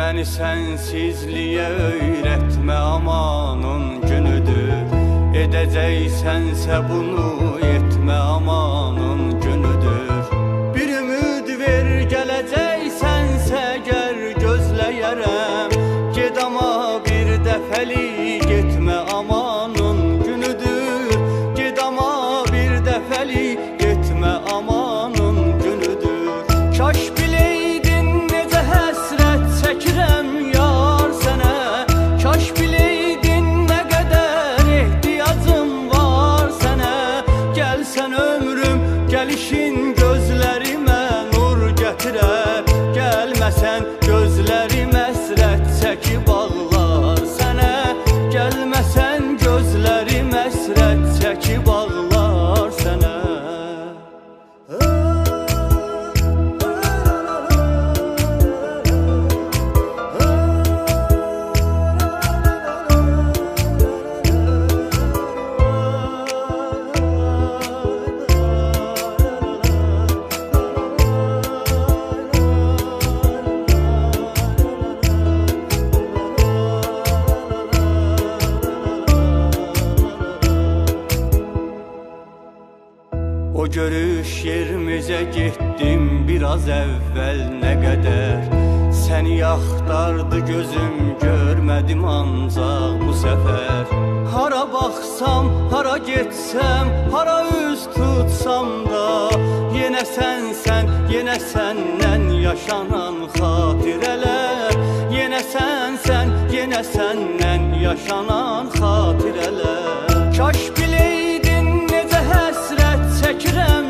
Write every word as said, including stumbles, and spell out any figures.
Məni sənsizliyə öyrətmə, amanın günüdür. Edəcəksənsə bunu etmə, amanın günüdür. Bir ümid ver, gələcəksənsə gəl, gözləyərəm. Ged amma bir dəfəlik getmə, amanın günüdür. Ged amma bir dəfəlik getmə, amanın günüdür. Kaş biləydin necə həsrət çəkirəm yar sənə. Kaş biləydin nə qədər ehtiyacım var sənə. Gəlsən ömrüm, gəlişin gözlərimə nur gətirər. Gəlməsən gözlərim əsrət çəkib ağlar sənə. Gəlməsən gözlərim əsrət çəkib ağlar sənə. O görüş yerimizə getdim biraz əvvəl nə qədər. Səni axtardı gözüm, görmədim ancaq bu səfər. Hara baxsam, hara getsəm, hara üz tutsam da yenə sənsən, yenə səndən yaşanan xatirələr. Yenə sənsən, yenə səndən yaşanan xatirələr. Kaş biləydin necə həsrət çəkirəm